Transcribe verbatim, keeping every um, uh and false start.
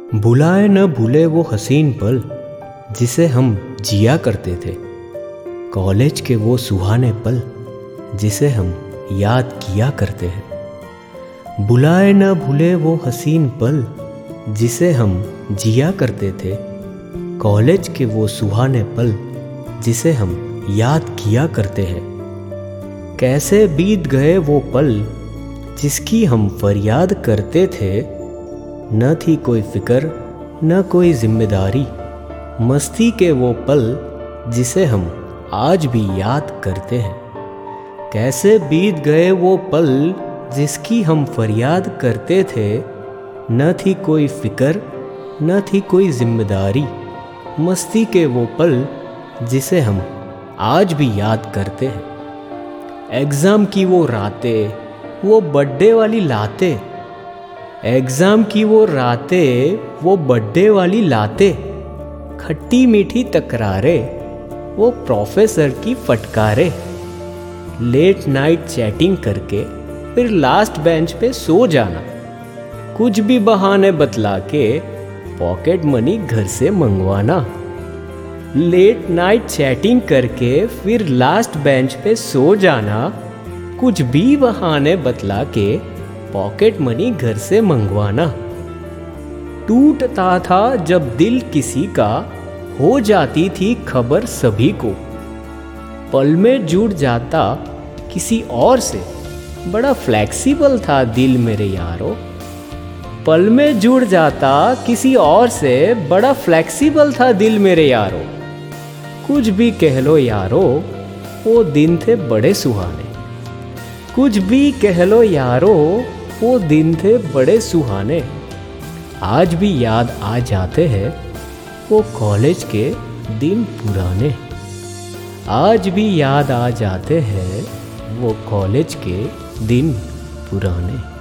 भुलाए न भूले वो हसीन पल जिसे हम जिया करते थे। कॉलेज के वो सुहाने पल जिसे हम याद किया करते हैं। भुलाए न भूले वो हसीन पल जिसे हम जिया करते थे। कॉलेज के वो सुहाने पल जिसे हम याद किया करते हैं। कैसे बीत गए वो पल जिसकी हम फरियाद करते थे। न थी कोई फिक्र न कोई जिम्मेदारी, मस्ती के वो पल जिसे हम आज भी याद करते हैं। कैसे बीत गए वो पल जिसकी हम फरियाद करते थे। न थी कोई फिक्र न थी कोई जिम्मेदारी, मस्ती के वो पल जिसे हम आज भी याद करते हैं। एग्ज़ाम की वो रातें, वो बर्थडे वाली लाते। एग्ज़ाम की वो रातें, वो बर्थडे वाली लाते। खट्टी मीठी तकरारें, वो प्रोफेसर की फटकारे। लेट नाइट चैटिंग करके फिर लास्ट बेंच पे सो जाना। कुछ भी बहाने बतला के पॉकेट मनी घर से मंगवाना। लेट नाइट चैटिंग करके फिर लास्ट बेंच पे सो जाना। कुछ भी बहाने बतला के पॉकेट मनी घर से मंगवाना। टूटता था जब दिल किसी का, हो जाती थी खबर सभी को। पल में जुड़ जाता किसी और से, बड़ा फ्लेक्सिबल था दिल मेरे यारो। पल में जुड़ जाता किसी और से, बड़ा फ्लेक्सिबल था दिल मेरे यारो। कुछ भी कह लो यारो, वो दिन थे बड़े सुहाने। कुछ भी कह लो यारो, वो दिन थे बड़े सुहाने। आज भी याद आ जाते हैं वो कॉलेज के दिन पुराने। आज भी याद आ जाते हैं वो कॉलेज के दिन पुराने।